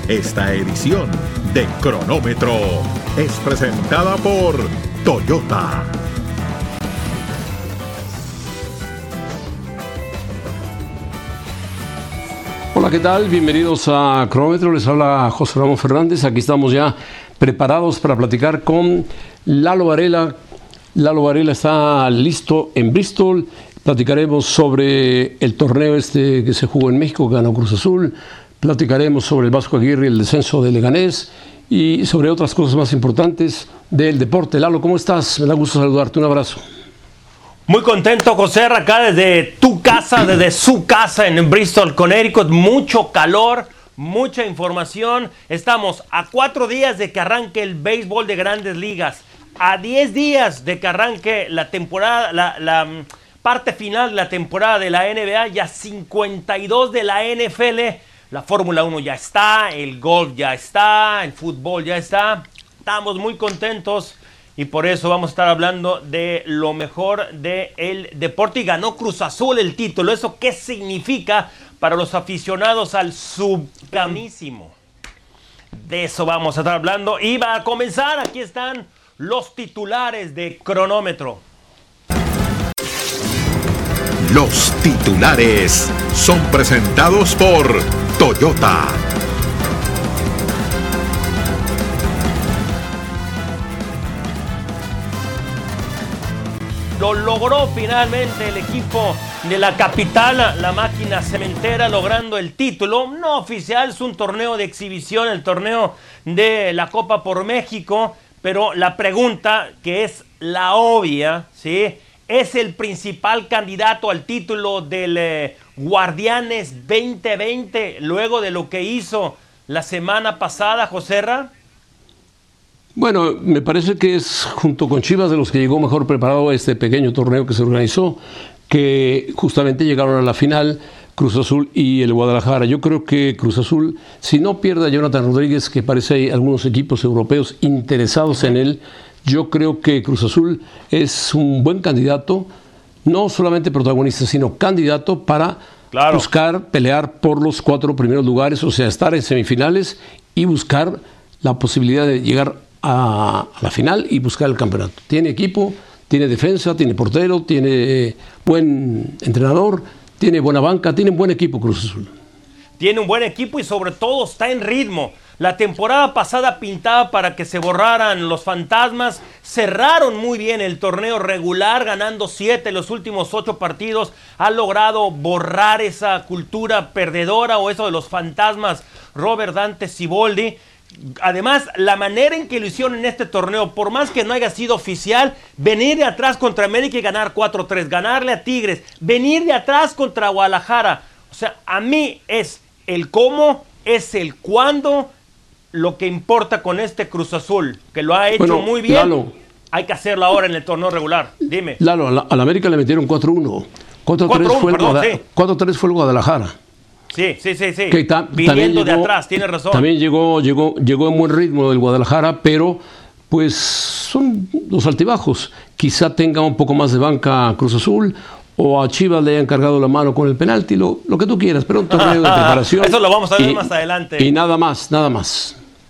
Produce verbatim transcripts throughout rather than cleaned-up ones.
Esta edición de Cronómetro es presentada por Toyota. Hola, ¿qué tal? Bienvenidos a Cronómetro. Les habla José Ramón Fernández. Aquí estamos ya preparados para platicar con Lalo Varela. Lalo Varela está listo en Bristol. Platicaremos sobre el torneo este que se jugó en México, que ganó Cruz Azul. Platicaremos sobre el Vasco Aguirre y el descenso de Leganés y sobre otras cosas más importantes del deporte. Lalo, ¿cómo estás? Me da gusto saludarte. Un abrazo. Muy contento, José, acá desde tu casa, desde su casa en Bristol, Connecticut. Mucho calor, mucha información. Estamos a cuatro días de que arranque el béisbol de Grandes Ligas. A diez días de que arranque la temporada, la, la parte final de la temporada de la N B A. Ya cincuenta y dos de la N F L. La Fórmula uno ya está, el golf ya está, el fútbol ya está. Estamos muy contentos y por eso vamos a estar hablando de lo mejor del deporte. Y ganó Cruz Azul el título. ¿Eso qué significa para los aficionados al subcamísimo? De eso vamos a estar hablando. Y va a comenzar, aquí están los titulares de Cronómetro. Los titulares son presentados por Toyota. Lo logró finalmente el equipo de la capital, la máquina cementera, logrando el título. No oficial, es un torneo de exhibición, el torneo de la Copa por México. Pero la pregunta, que es la obvia, ¿sí? ¿Es el principal candidato al título del eh, Guardianes veinte veinte luego de lo que hizo la semana pasada, Joserra? Bueno, me parece que es junto con Chivas de los que llegó mejor preparado a este pequeño torneo que se organizó, que justamente llegaron a la final Cruz Azul y el Guadalajara. Yo creo que Cruz Azul, si no pierde a Jonathan Rodríguez, que parece hay algunos equipos europeos interesados en él, yo creo que Cruz Azul es un buen candidato, no solamente protagonista, sino candidato para claro. buscar pelear por los cuatro primeros lugares, o sea, estar en semifinales y buscar la posibilidad de llegar a, a la final y buscar el campeonato. Tiene equipo, tiene defensa, tiene portero, tiene buen entrenador, tiene buena banca, tiene un buen equipo Cruz Azul. Tiene un buen equipo y sobre todo está en ritmo. La temporada pasada pintaba para que se borraran los fantasmas. Cerraron muy bien el torneo regular, ganando siete los últimos ocho partidos. Ha logrado borrar esa cultura perdedora o eso de los fantasmas Robert Dante Siboldi. Además, la manera en que lo hicieron en este torneo, por más que no haya sido oficial, venir de atrás contra América y ganar cuatro tres, ganarle a Tigres, venir de atrás contra Guadalajara. O sea, a mí es el cómo, es el cuándo. Lo que importa con este Cruz Azul, que lo ha hecho bueno, muy bien, Lalo, hay que hacerlo ahora en el torneo regular. Dime. Lalo, a la, a la América le metieron cuatro uno. cuatro tres fue, sí. fue el Guadalajara. Sí, sí, sí, sí. Que ta- Viniendo llegó, de atrás, tienes razón. También llegó, llegó, llegó en buen ritmo del Guadalajara, pero pues son los altibajos. Quizá tenga un poco más de banca Cruz Azul, o a Chivas le hayan cargado la mano con el penalti, lo, lo que tú quieras, pero un torneo de preparación. Eso lo vamos a ver y, más adelante. Y nada más, nada más.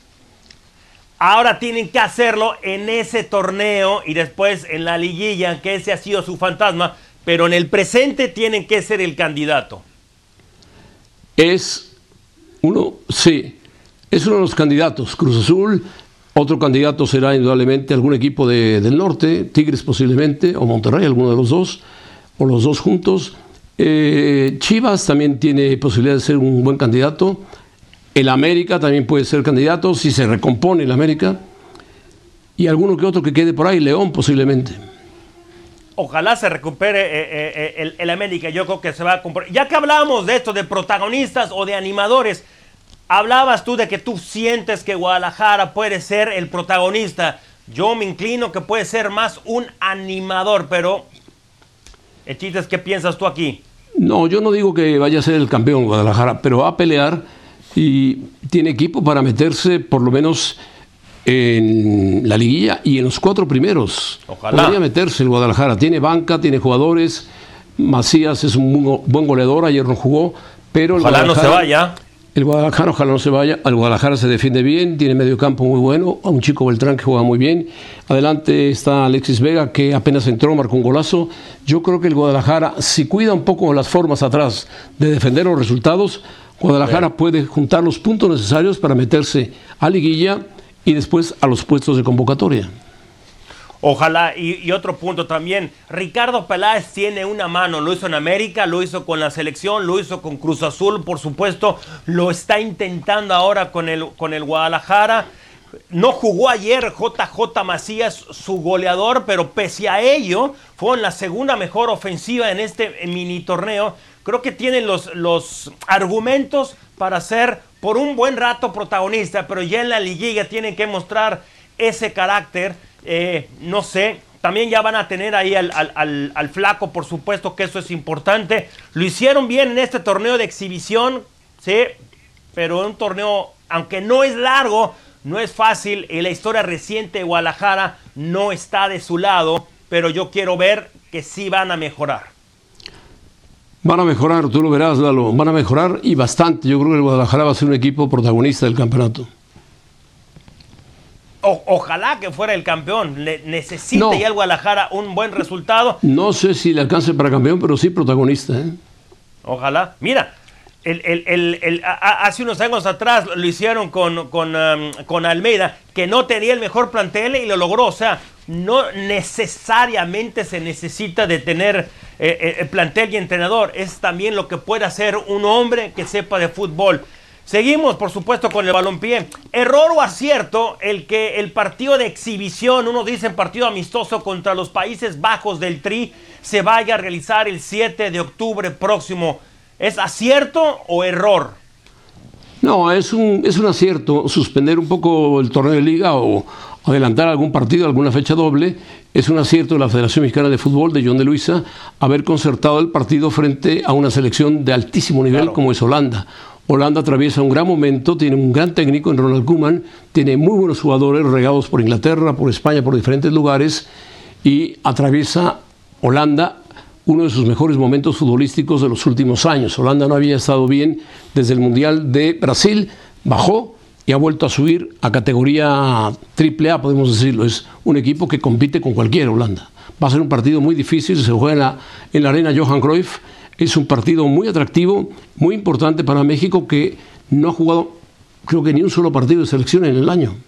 Ahora tienen que hacerlo en ese torneo y después en la liguilla, que ese ha sido su fantasma, pero en el presente tienen que ser el candidato. Es uno, sí, es uno de los candidatos, Cruz Azul. Otro candidato será indudablemente algún equipo de, del norte, Tigres posiblemente, o Monterrey, alguno de los dos, o los dos juntos. Eh, Chivas también tiene posibilidad de ser un buen candidato. El América también puede ser candidato si se recompone el América. Y alguno que otro que quede por ahí, León posiblemente. Ojalá se recupere eh, eh, el, el América. Yo creo que se va a comprar. Ya que hablamos de esto, de protagonistas o de animadores, hablabas tú de que tú sientes que Guadalajara puede ser el protagonista. Yo me inclino que puede ser más un animador, pero el chiste es, ¿qué piensas tú aquí? No, yo no digo que vaya a ser el campeón Guadalajara, pero va a pelear y tiene equipo para meterse por lo menos en la liguilla y en los cuatro primeros. Ojalá. Podría meterse el Guadalajara. Tiene banca, tiene jugadores. Macías es un buen goleador, ayer no jugó, pero el Ojalá no se vaya. El Guadalajara ojalá no se vaya. El Guadalajara se defiende bien, tiene medio campo muy bueno, a un chico Beltrán que juega muy bien. Adelante está Alexis Vega, que apenas entró, marcó un golazo. Yo creo que el Guadalajara, si cuida un poco las formas atrás de defender los resultados, Guadalajara sí. puede juntar los puntos necesarios para meterse a liguilla y después a los puestos de convocatoria. Ojalá, y, y otro punto también, Ricardo Peláez tiene una mano, lo hizo en América, lo hizo con la selección, lo hizo con Cruz Azul, por supuesto, lo está intentando ahora con el, con el Guadalajara. No jugó ayer J J Macías, su goleador, pero pese a ello, fue en la segunda mejor ofensiva en este mini torneo. Creo que tienen los, los argumentos para ser por un buen rato protagonista, pero ya en la liguilla tienen que mostrar ese carácter. Eh, no sé, también ya van a tener ahí al, al, al, al flaco, por supuesto que eso es importante. Lo hicieron bien en este torneo de exhibición, sí, pero un torneo, aunque no es largo, no es fácil, y la historia reciente de Guadalajara no está de su lado, pero yo quiero ver que sí van a mejorar. Van a mejorar, tú lo verás, Lalo, van a mejorar y bastante. Yo creo que el Guadalajara va a ser un equipo protagonista del campeonato. O, ojalá que fuera el campeón. Le, necesita no. ya el Guadalajara un buen resultado. No sé si le alcance para campeón, pero sí protagonista. ¿eh? Ojalá. Mira, el, el, el, el, a, hace unos años atrás lo hicieron con, con, um, con Almeida, que no tenía el mejor plantel y lo logró. O sea, no necesariamente se necesita de tener eh, el plantel y entrenador. Es también lo que puede hacer un hombre que sepa de fútbol. Seguimos, por supuesto, con el balompié. Error o acierto el que el partido de exhibición, unos dicen partido amistoso contra los Países Bajos del Tri, se vaya a realizar el siete de octubre próximo. ¿Es acierto o error? No, es un, es un acierto. Suspender un poco el torneo de liga o adelantar algún partido, alguna fecha doble, es un acierto de la Federación Mexicana de Fútbol, de John de Luisa, haber concertado el partido frente a una selección de altísimo nivel claro. como es Holanda. Holanda atraviesa un gran momento, tiene un gran técnico en Ronald Koeman, tiene muy buenos jugadores regados por Inglaterra, por España, por diferentes lugares, y atraviesa Holanda uno de sus mejores momentos futbolísticos de los últimos años. Holanda no había estado bien desde el Mundial de Brasil, bajó y ha vuelto a subir a categoría triple A, podemos decirlo. Es un equipo que compite con cualquiera, Holanda. Va a ser un partido muy difícil, se juega en la, en la arena Johan Cruyff. Es un partido muy atractivo, muy importante para México, que no ha jugado, creo que ni un solo partido de selección en el año.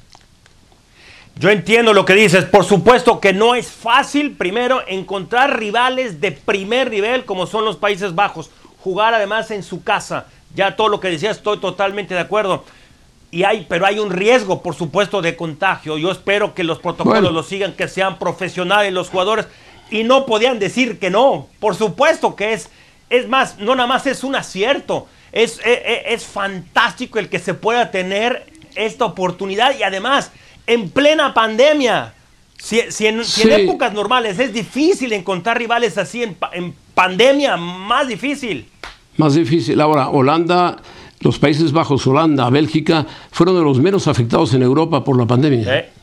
Yo entiendo lo que dices. Por supuesto que no es fácil, primero, encontrar rivales de primer nivel como son los Países Bajos. Jugar además en su casa. Ya todo lo que decías, estoy totalmente de acuerdo. Y hay, pero hay un riesgo, por supuesto, de contagio. Yo espero que los protocolos bueno. los sigan, que sean profesionales los jugadores. Y no podían decir que no. Por supuesto que es. Es más, no nada más es un acierto. Es, es, es fantástico el que se pueda tener esta oportunidad. Y además, en plena pandemia. Si, si, en, sí. si en épocas normales es difícil encontrar rivales así, en, en pandemia, más difícil. Más difícil. Ahora, Holanda, los Países Bajos, Holanda, Bélgica, fueron de los menos afectados en Europa por la pandemia. ¿Eh?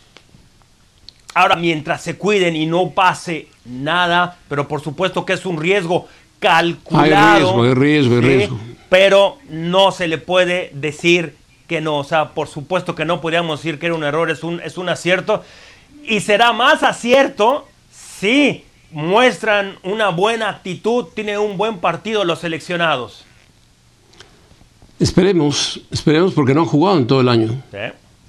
Ahora, mientras se cuiden y no pase nada, pero por supuesto que es un riesgo calculado. Hay riesgo, hay riesgo, hay ¿sí? riesgo. Pero no se le puede decir que no. O sea, por supuesto que no podríamos decir que era un error, es un, es un acierto. Y será más acierto si muestran una buena actitud, tienen un buen partido los seleccionados. Esperemos, esperemos porque no han jugado en todo el año. ¿Sí?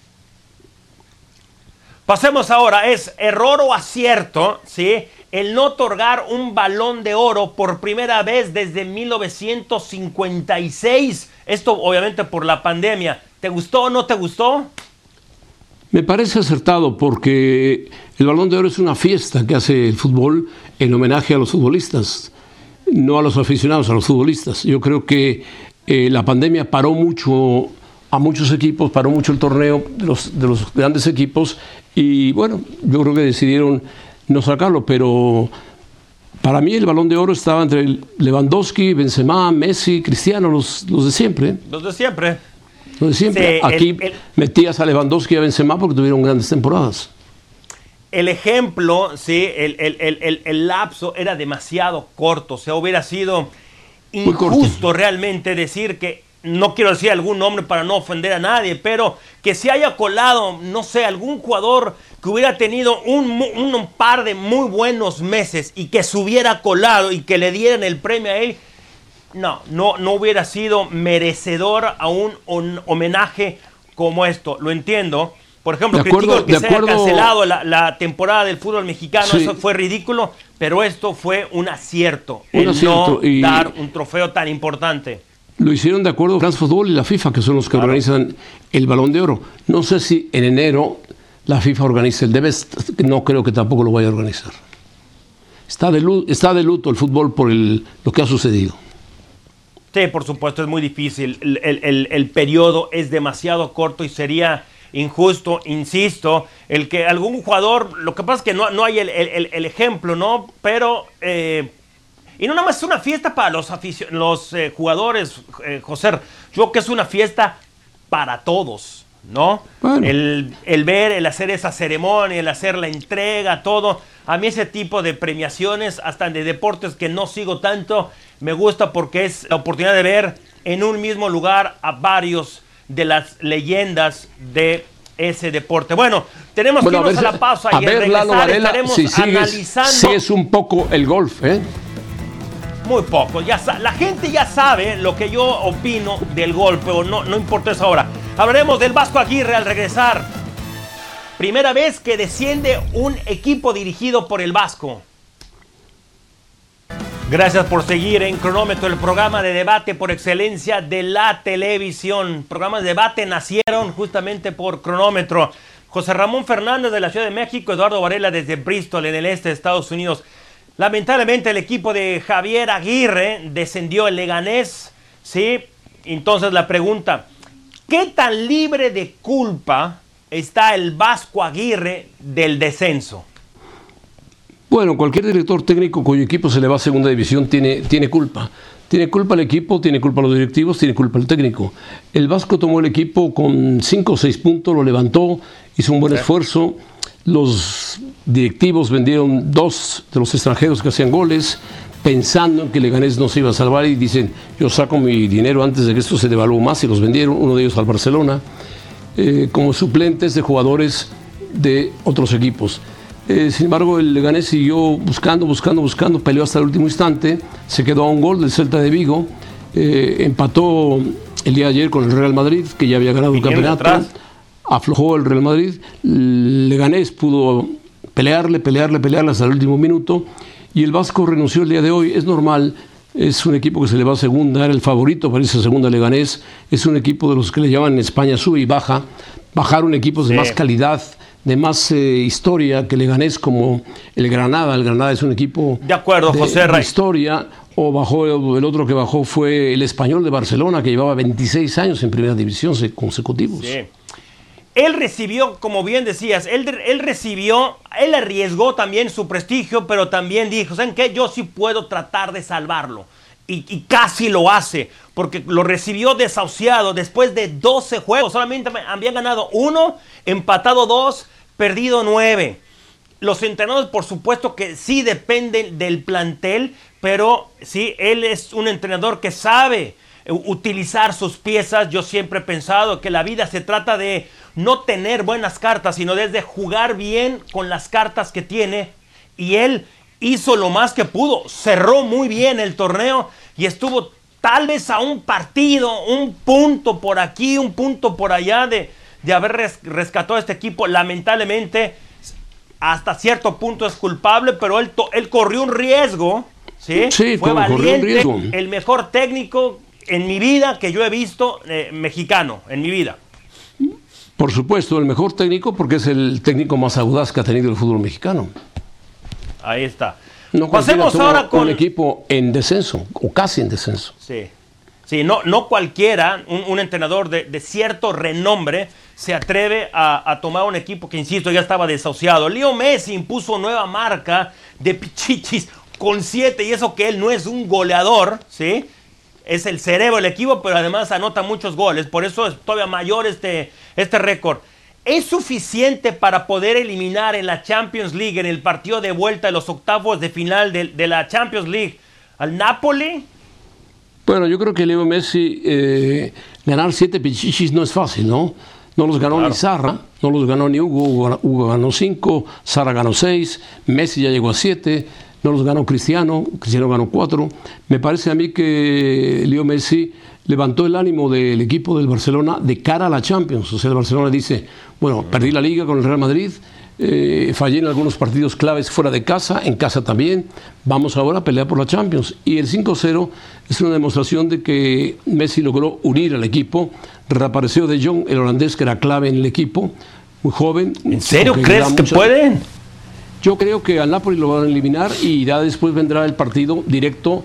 Pasemos ahora, es error o acierto, ¿sí? El no otorgar un Balón de Oro por primera vez desde mil novecientos cincuenta y seis. Esto obviamente por la pandemia. ¿Te gustó o no te gustó? Me parece acertado porque el Balón de Oro es una fiesta que hace el fútbol en homenaje a los futbolistas, no a los aficionados, a los futbolistas. Yo creo que eh, la pandemia paró mucho a muchos equipos, paró mucho el torneo de los, de los grandes equipos y bueno, yo creo que decidieron no sacarlo, pero para mí el Balón de Oro estaba entre Lewandowski, Benzema, Messi, Cristiano, los, los de siempre. Los de siempre. Los de siempre. Sí, Aquí el, el, metías a Lewandowski y a Benzema porque tuvieron grandes temporadas. El ejemplo, sí, el, el, el, el, el lapso era demasiado corto, o sea, hubiera sido injusto realmente decir que no quiero decir algún nombre para no ofender a nadie, pero que se haya colado, no sé, algún jugador que hubiera tenido un, un par de muy buenos meses y que se hubiera colado y que le dieran el premio a él, no, no, no hubiera sido merecedor a un, un homenaje como esto. Lo entiendo. Por ejemplo, critico que se haya cancelado la, la temporada del fútbol mexicano, sí. Eso fue ridículo, pero esto fue un acierto, un el acierto no y... dar un trofeo tan importante. Lo hicieron de acuerdo France Football y la FIFA, que son los que claro. organizan el Balón de Oro. No sé si en enero la FIFA organiza el The Best, no creo que tampoco lo vaya a organizar. Está de luto, está de luto el fútbol por el, lo que ha sucedido. Sí, por supuesto, es muy difícil. El, el, el, el periodo es demasiado corto y sería injusto, insisto, el que algún jugador, lo que pasa es que no, no hay el, el, el ejemplo, ¿no? Pero... Eh, Y no nada más es una fiesta para los, aficion- los eh, jugadores, eh, José. Yo creo que es una fiesta para todos, ¿no? Bueno. El, el ver, el hacer esa ceremonia, el hacer la entrega, todo. A mí ese tipo de premiaciones, hasta de deportes que no sigo tanto, me gusta porque es la oportunidad de ver en un mismo lugar a varios de las leyendas de ese deporte. Bueno, tenemos bueno, que irnos a, ver, a la pausa a y ver, al regresar Lalo Varela, estaremos si sigues, analizando... Si es un poco el golf, ¿eh? Muy poco, ya sa- la gente ya sabe lo que yo opino del golpe, o no, no importa eso ahora. Hablaremos del Vasco Aguirre al regresar. Primera vez que desciende un equipo dirigido por el Vasco. Gracias por seguir en Cronómetro, el programa de debate por excelencia de la televisión. Programas de debate nacieron justamente por Cronómetro. José Ramón Fernández de la Ciudad de México, Eduardo Varela desde Bristol, en el este de Estados Unidos. Lamentablemente el equipo de Javier Aguirre descendió el Leganés, ¿sí? Entonces la pregunta, ¿qué tan libre de culpa está el Vasco Aguirre del descenso? Bueno, cualquier director técnico cuyo equipo se le va a segunda división tiene, tiene culpa. Tiene culpa el equipo, tiene culpa los directivos, tiene culpa el técnico. El Vasco tomó el equipo con cinco o seis puntos, lo levantó, hizo un buen sí. esfuerzo. Los directivos vendieron dos de los extranjeros que hacían goles, pensando en que Leganés no se iba a salvar, y dicen, yo saco mi dinero antes de que esto se devalúe más, y los vendieron, uno de ellos al Barcelona, eh, como suplentes de jugadores de otros equipos. Eh, sin embargo, el Leganés siguió buscando, buscando, buscando, peleó hasta el último instante, se quedó a un gol del Celta de Vigo, eh, empató el día de ayer con el Real Madrid, que ya había ganado el campeonato. Atrás. Aflojó el Real Madrid, Leganés pudo pelearle, pelearle, pelearle hasta el último minuto, y el Vasco renunció el día de hoy. Es normal, es un equipo que se le va a segunda, era el favorito para esa segunda Leganés, es un equipo de los que le llaman en España sube y baja, bajaron equipos de sí. más calidad, de más eh, historia que Leganés, como el Granada. El Granada es un equipo de, acuerdo, de, José de historia, o bajó, el otro que bajó fue el Español de Barcelona, que llevaba veintiséis años en primera división consecutivos. Sí. Él recibió, como bien decías, él, él recibió, él arriesgó también su prestigio, pero también dijo, ¿saben qué? Yo sí puedo tratar de salvarlo. Y, y casi lo hace, porque lo recibió desahuciado después de doce juegos. Solamente habían ganado uno, empatado dos, perdido nueve. Los entrenadores, por supuesto que sí dependen del plantel, pero sí, él es un entrenador que sabe utilizar sus piezas. Yo siempre he pensado que la vida se trata de no tener buenas cartas, sino desde jugar bien con las cartas que tiene, y él hizo lo más que pudo, cerró muy bien el torneo y estuvo tal vez a un partido, un punto por aquí, un punto por allá de, de haber res, rescatado a este equipo. Lamentablemente hasta cierto punto es culpable, pero él, to, él corrió un riesgo, ¿sí? Sí, fue valiente, el mejor técnico en mi vida que yo he visto, eh, mexicano, en mi vida. Por supuesto, el mejor técnico, porque es el técnico más audaz que ha tenido el fútbol mexicano. Ahí está. No pasemos ahora con un equipo en descenso, o casi en descenso. Sí, sí, no, no cualquiera, un, un entrenador de, de cierto renombre, se atreve a, a tomar un equipo que, insisto, ya estaba desahuciado. Leo Messi impuso nueva marca de pichichis con siete, y eso que él no es un goleador, ¿sí? Es el cerebro del equipo, pero además anota muchos goles. Por eso es todavía mayor este, este récord. ¿Es suficiente para poder eliminar en la Champions League, en el partido de vuelta de los octavos de final de, de la Champions League, al Napoli? Bueno, yo creo que Leo Messi, eh, ganar siete pichichis no es fácil, ¿no? No los ganó claro. ni Zarra, no los ganó ni Hugo, Hugo, Hugo ganó cinco, Zarra ganó seis, Messi ya llegó a siete, no los ganó Cristiano, Cristiano ganó cuatro. Me parece a mí que Leo Messi levantó el ánimo del equipo del Barcelona de cara a la Champions. O sea, el Barcelona dice, bueno, perdí la Liga con el Real Madrid, eh, fallé en algunos partidos claves fuera de casa, en casa también, vamos ahora a pelear por la Champions. Y el cinco cero es una demostración de que Messi logró unir al equipo, reapareció De Jong, el holandés que era clave en el equipo, muy joven. ¿En serio crees que mucha... pueden? Yo creo que al Napoli lo van a eliminar y ya después vendrá el partido directo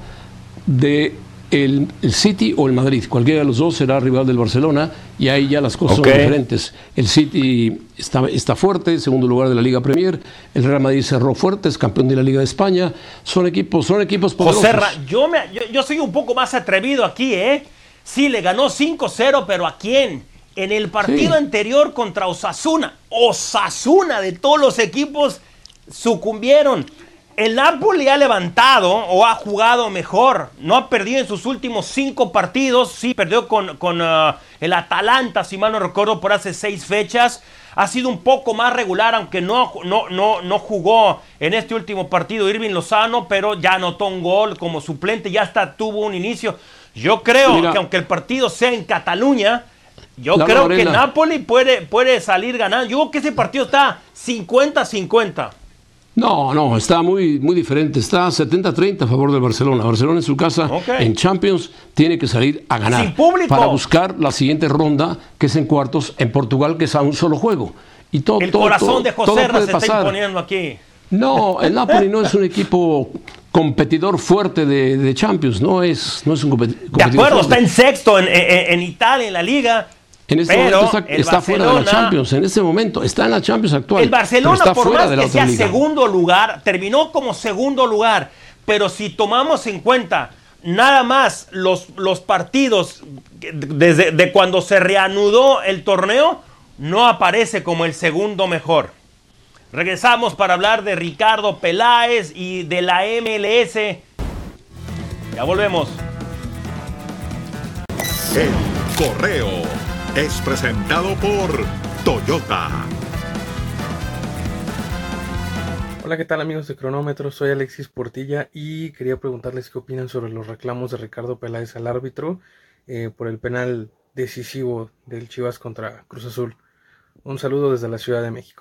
de el, el City o el Madrid. Cualquiera de los dos será rival del Barcelona y ahí ya las cosas okay. son diferentes. El City está, está fuerte, segundo lugar de la Liga Premier. El Real Madrid cerró fuerte, es campeón de la Liga de España. Son equipos, son equipos poderosos. Joserra, yo, me, yo, yo soy un poco más atrevido aquí, ¿eh? Sí, le ganó cinco cero, pero ¿a quién? En el partido sí. anterior contra Osasuna. Osasuna, de todos los equipos, sucumbieron. El Napoli ha levantado o ha jugado mejor. No ha perdido en sus últimos cinco partidos. Sí, perdió con, con uh, el Atalanta, si mal no recuerdo, por hace seis fechas. Ha sido un poco más regular, aunque no, no, no, no jugó en este último partido Irving Lozano, pero ya anotó un gol como suplente, ya hasta tuvo un inicio. Yo creo Mira, que aunque el partido sea en Cataluña, yo creo Varela. que Napoli puede, puede salir ganando. Yo creo que ese partido está cincuenta cincuenta. No, no, está muy, muy diferente. Está setenta treinta a favor del Barcelona. Barcelona en su casa, okay. en Champions, tiene que salir a ganar. Sin público. Para buscar la siguiente ronda, que es en cuartos, en Portugal, que es a un solo juego. Y todo, el todo, corazón todo, de José Ra se pasar. está imponiendo aquí. No, el Napoli no es un equipo competidor fuerte de, de Champions. No es, no es un competidor De acuerdo, fuerte. Está en sexto en, en, en Italia, en la Liga. En este pero momento está, está fuera de la Champions, en este momento está en la Champions actual. El Barcelona, está por fuera más de la que sea liga. segundo lugar, terminó como segundo lugar, pero si tomamos en cuenta nada más los, los partidos desde de cuando se reanudó el torneo, no aparece como el segundo mejor. Regresamos para hablar de Ricardo Peláez y de la M L S. Ya volvemos. El Correo es presentado por Toyota. Hola, ¿qué tal amigos de Cronómetro? Soy Alexis Portilla y quería preguntarles qué opinan sobre los reclamos de Ricardo Peláez al árbitro eh, por el penal decisivo del Chivas contra Cruz Azul. Un saludo desde la Ciudad de México.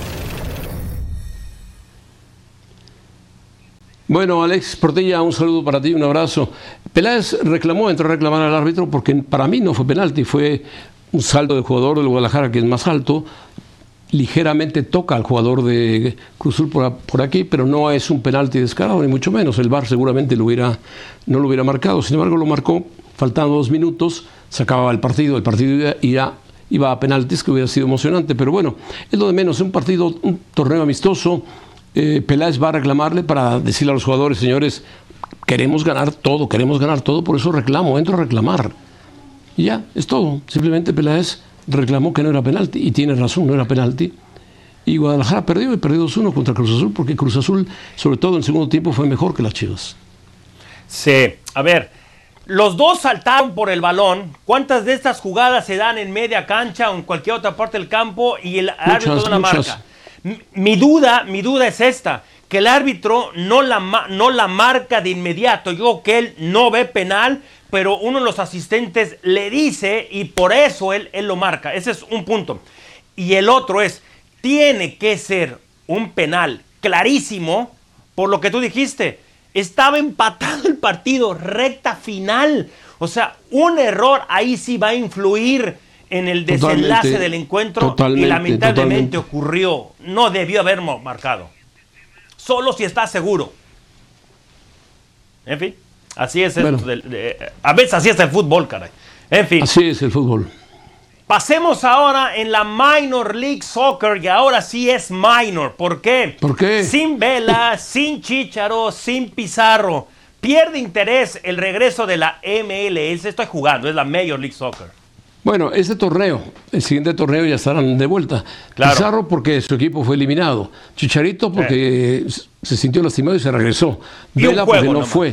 Bueno, Alex Portilla, un saludo para ti, un abrazo. Peláez reclamó, entró a reclamar al árbitro porque para mí no fue penalti, fue un salto del jugador del Guadalajara que es más alto, ligeramente toca al jugador de Cruz Azul por, por aquí, pero no es un penalti descarado, ni mucho menos. El V A R seguramente lo hubiera, no lo hubiera marcado, sin embargo lo marcó, faltando dos minutos, se acababa el partido, el partido iba, iba a penaltis, que hubiera sido emocionante, pero bueno, es lo de menos, un partido, un torneo amistoso. Eh, Peláez va a reclamarle para decirle a los jugadores, señores, queremos ganar todo, queremos ganar todo, por eso reclamo, entro a reclamar. Y ya, es todo. Simplemente Peláez reclamó que no era penalti, y tiene razón, no era penalti. Y Guadalajara perdió, y perdió dos uno contra Cruz Azul, porque Cruz Azul, sobre todo en el segundo tiempo, fue mejor que las Chivas. Sí, a ver, los dos saltaron por el balón. ¿Cuántas de estas jugadas se dan en media cancha o en cualquier otra parte del campo y el árbitro da una marca? Mi duda, mi duda es esta, que el árbitro no la, no la marca de inmediato. Yo creo que él no ve penal, pero uno de los asistentes le dice y por eso él, él lo marca. Ese es un punto. Y el otro es, tiene que ser un penal clarísimo por lo que tú dijiste. Estaba empatado el partido, recta final. O sea, un error ahí sí va a influir en el desenlace totalmente, del encuentro y lamentablemente totalmente. ocurrió. No debió haber marcado. Solo si está seguro. En fin, así es. Bueno. El, el, a veces así es el fútbol, caray. En fin. Así es el fútbol. Pasemos ahora en la Minor League Soccer, y ahora sí es minor. ¿Por qué? ¿Por qué? Sin Vela, sin Chícharo, sin Pizarro. Pierde interés el regreso de la M L S. Estoy jugando, es la Major League Soccer. Bueno, ese torneo, el siguiente torneo ya estarán de vuelta. Claro. Pizarro porque su equipo fue eliminado. Chicharito porque eh. se sintió lastimado y se regresó. Y Vela porque no nomás. fue.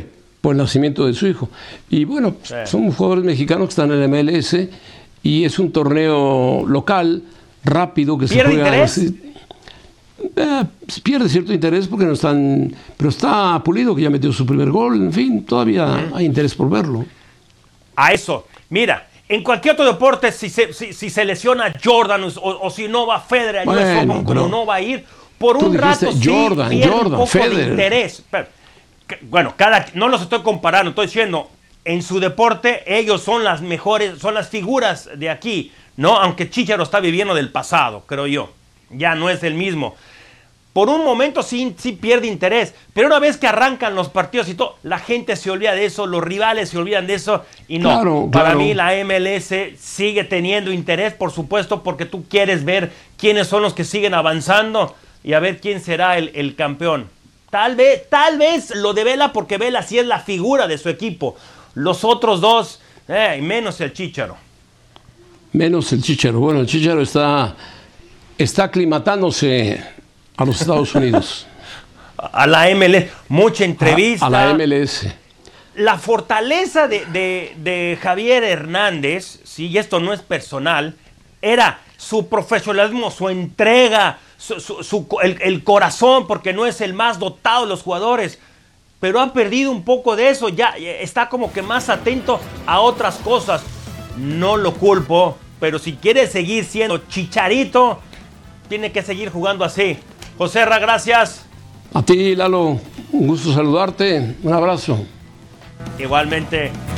por el nacimiento de su hijo. Y bueno, Sí. son jugadores mexicanos que están en el M L S y es un torneo local, rápido, que se ¿Pierde juega. interés? Eh, pierde cierto interés porque no están. Pero está Pulido, que ya metió su primer gol. En fin, todavía uh-huh. hay interés por verlo. A eso. Mira, en cualquier otro deporte, si se, si, si se lesiona Jordan o, o si no va Federer, bueno, U S Open, como no va a ir, por un rato sí Jordan, pierde Jordan, un poco Federer. de interés. Pero, bueno, cada, no los estoy comparando, estoy diciendo, en su deporte ellos son las mejores, son las figuras de aquí, ¿no? Aunque Chícharo está viviendo del pasado, creo yo. Ya no es el mismo. Por un momento sí, sí pierde interés, pero una vez que arrancan los partidos y todo, la gente se olvida de eso, los rivales se olvidan de eso y no. Claro, Para claro. mí la M L S sigue teniendo interés, por supuesto, porque tú quieres ver quiénes son los que siguen avanzando y a ver quién será el, el campeón. Tal vez, tal vez lo de Vela, porque Vela sí es la figura de su equipo. Los otros dos, eh, menos el Chícharo. Menos el Chícharo. Bueno, el Chícharo está, está aclimatándose a los Estados Unidos. A la M L S, mucha entrevista. A, a la M L S. La fortaleza de, de, de Javier Hernández, sí, y esto no es personal, era su profesionalismo, su entrega, su, su, su, el, el corazón, porque no es el más dotado de los jugadores, pero ha perdido un poco de eso, ya está como que más atento a otras cosas. No lo culpo, pero si quiere seguir siendo Chicharito, tiene que seguir jugando así. Joserra, gracias. A ti, Lalo, un gusto saludarte. Un abrazo. Igualmente.